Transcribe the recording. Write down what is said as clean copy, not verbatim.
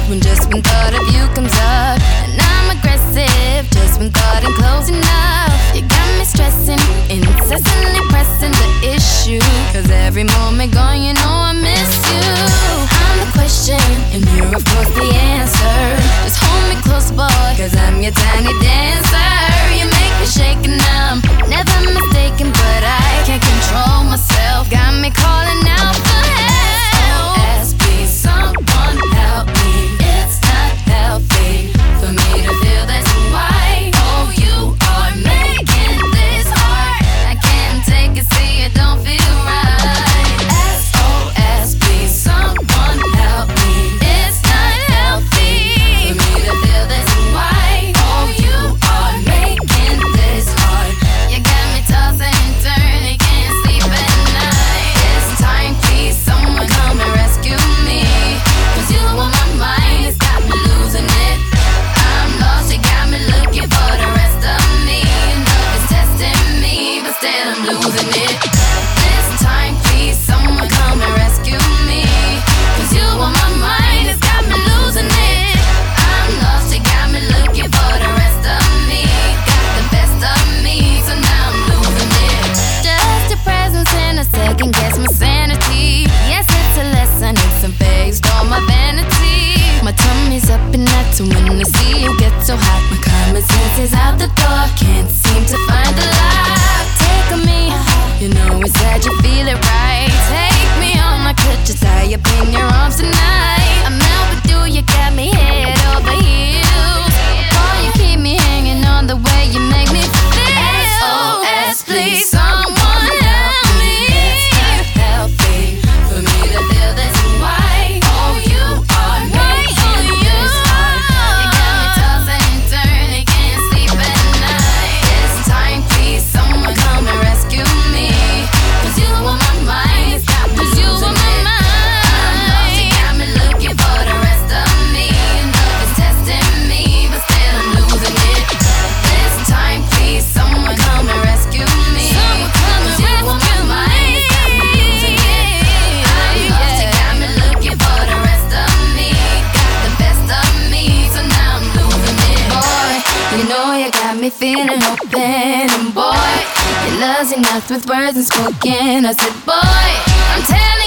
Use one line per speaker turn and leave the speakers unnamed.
when just one thought of you comes up. And I'm aggressive just when thought ain't close enough. You got me stressing, incessantly pressing the issue. Cause every moment gone, you know I miss you. I'm the question, and you're of course the answer. Just hold me close, boy, cause I'm your tiny dancer. You make me shake and I'm never mistaken, but I can't control myself. Got me calling out for help. SOS, please someone help me. It's not healthy for me to feel this way. Oh, you are making this hard. I can't take it, see it don't feel right. SOS, please someone help me. It's not healthy for me to feel this way. Oh, you are making this hard. You got me tossing and turning, can't sleep at night. This time, please someone come and rescue me. Cause you on my mind, it's got me losing it. I'm lost, you got me looking for the rest of me. Love is testing me, but still I'm losing it. This time, please someone come and rescue me. Cause you on my mind, it's got me losing it. I'm lost, you got me looking for the rest of me. Got the best of me, so now I'm losing it. Just your presence in a second guess my sanity. Yes, it's a lesson, it's a phase, all my vanity. My tummy's up and that's when I see you get so hot. My common sense is out the door, can't seem to find the lock. Take on me, you know it's sad you feel it right. Take me on, I could just tie up in your arms tonight. I'm out with you, you got me head over heels. Boy, you keep me hanging on the way you make me feel. SOS, please someone help me. It's not healthy for me to feel this way. Oh, you are making this hard. You got me tossing and turning, can't sleep at night. This time, please someone come and rescue me. Cause you on my mind, it's got me losing it. I'm lost, you got me looking for the rest of me. Love is testing me, but still I'm losing it. This time, please someone come and rescue me. Cause you on my mind, it's got me losing it. I'm lost, you got me looking for the rest of me. Got the best of me, so now I'm losing it. Boy, you know you got me feeling open. And boy, your love's enough with words unspoken. I said, boy, I'm telling